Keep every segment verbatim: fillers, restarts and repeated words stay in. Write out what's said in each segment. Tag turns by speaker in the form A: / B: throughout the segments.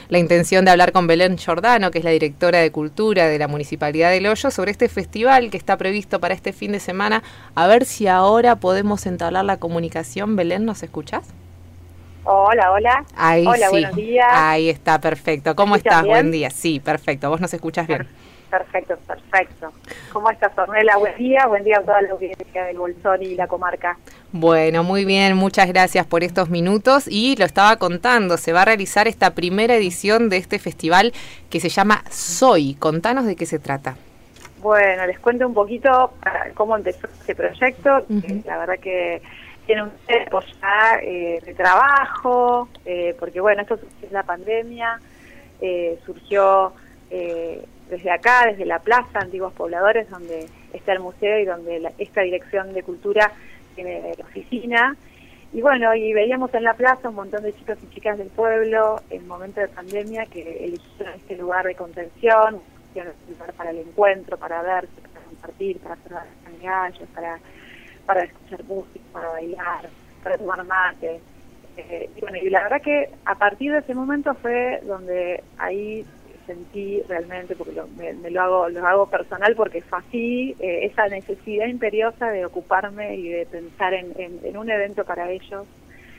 A: la intención de hablar con Belén Giordano, que es la directora de Cultura de la Municipalidad de El Hoyo, sobre este festival que está previsto para este fin de semana. A ver si ahora podemos entablar la comunicación. Belén, ¿nos escuchás?
B: Hola, hola.
A: Ahí
B: Hola,
A: sí,
B: buenos días.
A: ahí está, perfecto. ¿Cómo
B: ¿Me escuchan
A: estás? Buen
B: bien?
A: día. Sí, perfecto. ¿Vos nos escuchás bien?
B: Perfecto, perfecto. ¿Cómo estás, Ornella? Buen día, buen día a toda la audiencia del Bolsón y la comarca.
A: Bueno, muy bien, muchas gracias por estos minutos y lo estaba contando, se va a realizar esta primera edición de este festival que se llama Soy. Contanos de qué se trata.
B: Bueno, les cuento un poquito cómo empezó este proyecto.
A: Uh-huh.
B: La verdad que tiene un tiempo ya eh, de trabajo, eh, porque bueno, esto es la pandemia, eh, surgió eh, desde acá, desde la plaza, Antiguos Pobladores, donde está el museo y donde la, esta dirección de cultura tiene la oficina. Y bueno, y veíamos en la plaza un montón de chicos y chicas del pueblo en momento de pandemia que eligieron este lugar de contención, un lugar para el encuentro, para verse, para compartir, para hacer gallos, para para escuchar música, para bailar, para tomar mate. Eh, y bueno, y la verdad que a partir de ese momento fue donde ahí sentí realmente, porque lo, me, me lo hago lo hago personal porque fue así, eh, esa necesidad imperiosa de ocuparme y de pensar en, en, en un evento para ellos,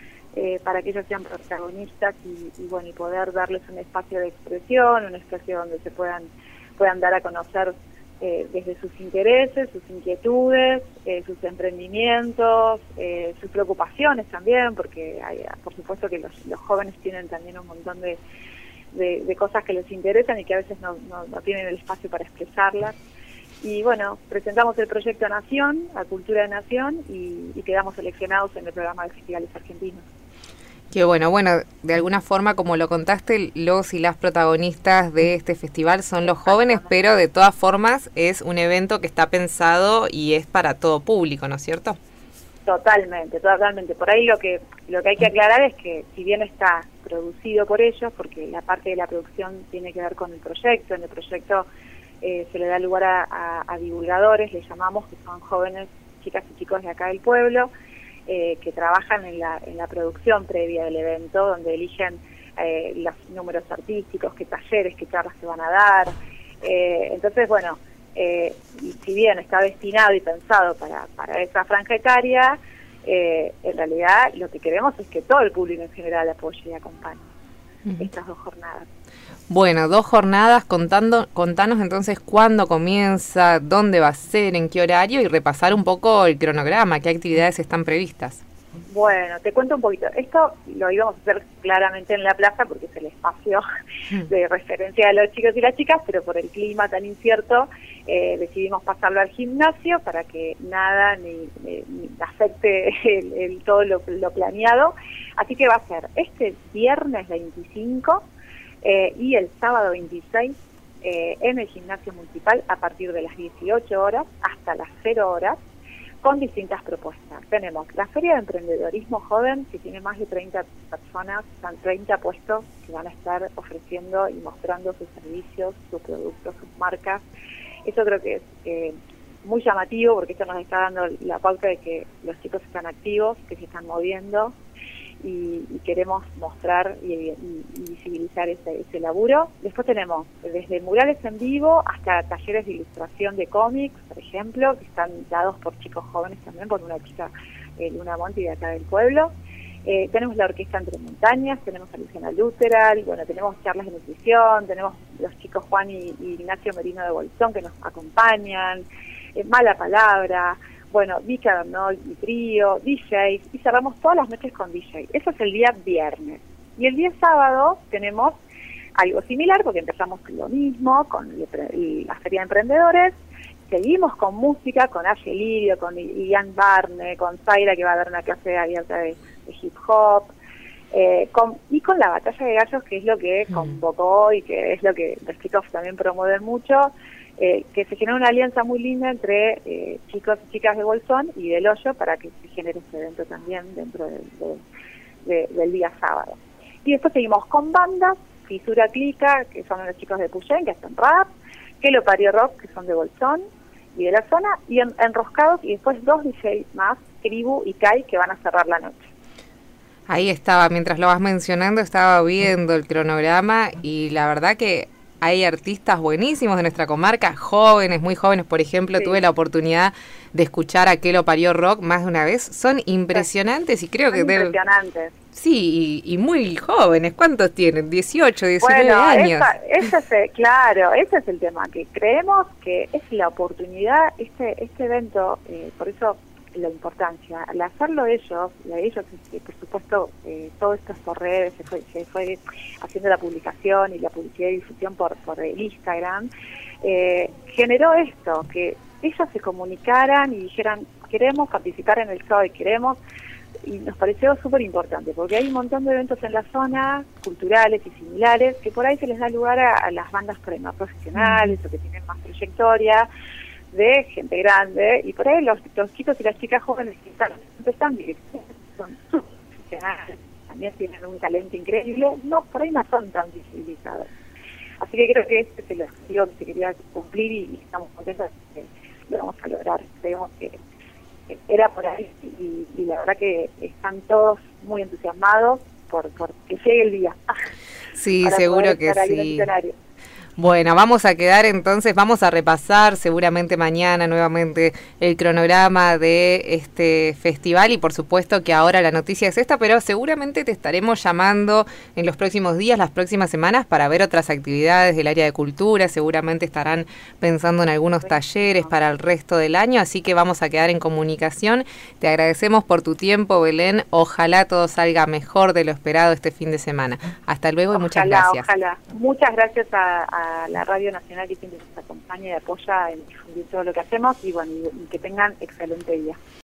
B: eh, para que ellos sean protagonistas y, y bueno, y poder darles un espacio de expresión, un espacio donde se puedan puedan dar a conocer Eh, desde sus intereses, sus inquietudes, eh, sus emprendimientos, eh, sus preocupaciones también, porque hay, por supuesto que los, los jóvenes tienen también un montón de, de, de cosas que les interesan y que a veces no, no, no tienen el espacio para expresarlas. Y bueno, presentamos el proyecto Nación, a Cultura de Nación, y, y quedamos seleccionados en el programa de festivales argentinos.
A: Qué bueno, bueno, de alguna forma, como lo contaste, los y las protagonistas de este festival son los jóvenes, pero de todas formas es un evento que está pensado y es para todo público, ¿no es cierto?
B: Totalmente, totalmente. Por ahí lo que lo que hay que aclarar es que si bien está producido por ellos, porque la parte de la producción tiene que ver con el proyecto, en el proyecto eh, se le da lugar a, a, a divulgadores, le llamamos, que son jóvenes, chicas y chicos de acá del pueblo, Eh, que trabajan en la, en la producción previa del evento, donde eligen eh, los números artísticos, qué talleres, qué charlas se van a dar. Eh, entonces, bueno, eh, si bien está destinado y pensado para, para esa franja etaria, eh, en realidad lo que queremos es que todo el público en general apoye y acompañe uh-huh. estas dos jornadas.
A: Bueno, dos jornadas, contando, contanos entonces cuándo comienza, dónde va a ser, en qué horario y repasar un poco el cronograma, qué actividades están previstas.
B: Bueno, te cuento un poquito. Esto lo íbamos a hacer claramente en la plaza porque es el espacio de referencia de los chicos y las chicas, pero por el clima tan incierto eh, decidimos pasarlo al gimnasio para que nada ni, ni, ni afecte el, el, todo lo, lo planeado. Así que va a ser este viernes veinticinco Eh, y el sábado veintiséis eh, en el gimnasio municipal a partir de las dieciocho horas hasta las cero horas con distintas propuestas. Tenemos la Feria de Emprendedorismo Joven, que tiene más de treinta personas, son treinta puestos que van a estar ofreciendo y mostrando sus servicios, sus productos, sus marcas. Eso creo que es eh, muy llamativo porque esto nos está dando la pauta de que los chicos están activos, que se están moviendo, Y, y queremos mostrar y, y, y visibilizar ese, ese laburo. Después tenemos desde murales en vivo hasta talleres de ilustración de cómics, por ejemplo, que están dados por chicos jóvenes también, por una chica, eh, Luna Monti, de acá del pueblo. Eh, tenemos la Orquesta Entre Montañas, tenemos a Luciana Luteral, bueno, tenemos charlas de nutrición, tenemos los chicos Juan y, y Ignacio Merino de Bolsón que nos acompañan, eh, Mala Palabra, bueno, Vika Bernol y trío, D Js, y cerramos todas las noches con D J. Eso es el día viernes. Y el día sábado tenemos algo similar, porque empezamos lo mismo, con la Feria de Emprendedores, seguimos con música, con Aye Lirio, con Ian Barne, con Zaira, que va a dar una clase abierta de, de hip hop, eh, con, y con la Batalla de Gallos, que es lo que convocó y que es lo que los chicos también promueven mucho, Eh, que se genera una alianza muy linda entre eh, chicos y chicas de Bolsón y del Hoyo para que se genere este evento también dentro de, de, de, del día sábado. Y después seguimos con bandas, Fisura Clica, que son los chicos de Puyén, que hacen rap, Que lo parió rock, que son de Bolsón y de la zona, y en, Enroscados, y después dos D Js más, Tribu y Kai, que van a cerrar la noche.
A: Ahí estaba, mientras lo vas mencionando, estaba viendo el cronograma y la verdad que hay artistas buenísimos de nuestra comarca, jóvenes, muy jóvenes. Por ejemplo, sí. tuve la oportunidad de escuchar a Que lo parió rock más de una vez. Son impresionantes y creo
B: Son
A: que...
B: impresionantes.
A: Deben, sí, y, y muy jóvenes. ¿Cuántos tienen? dieciocho, diecinueve
B: bueno,
A: años.
B: Esa, ese es, claro, ese es el tema, que creemos que es la oportunidad, este, este evento, eh, por eso la importancia, al hacerlo ellos, y a ellos, este, por supuesto, eh, todo esto por redes, se fue, se fue haciendo la publicación y la publicidad y difusión por, por el Instagram, eh, generó esto, que ellos se comunicaran y dijeran, queremos participar en el S O I, queremos, y nos pareció súper importante, porque hay un montón de eventos en la zona, culturales y similares, que por ahí se les da lugar a, a las bandas por ahí más profesionales o que tienen más trayectoria, de gente grande, y por ahí los, los chicos y las chicas jóvenes que están empezando y son profesionales, también tienen un talento increíble, no, por ahí no son tan visibilizados. Así que creo que este es el objetivo que se quería cumplir y, y estamos contentos de que lo vamos a lograr. Creemos que, que era por ahí y, y la verdad que están todos muy entusiasmados por, por que llegue el día.
A: Sí, seguro que sí. Bueno, vamos a quedar entonces, vamos a repasar seguramente mañana nuevamente el cronograma de este festival y por supuesto que ahora la noticia es esta, pero seguramente te estaremos llamando en los próximos días, las próximas semanas para ver otras actividades del área de cultura, seguramente estarán pensando en algunos talleres para el resto del año, así que vamos a quedar en comunicación. Te agradecemos por tu tiempo, Belén, ojalá todo salga mejor de lo esperado este fin de semana. Hasta luego y ojalá, muchas gracias.
B: Ojalá, muchas gracias a, a la Radio Nacional que siempre nos acompaña y apoya en difundir todo lo que hacemos y bueno, y que tengan excelente día.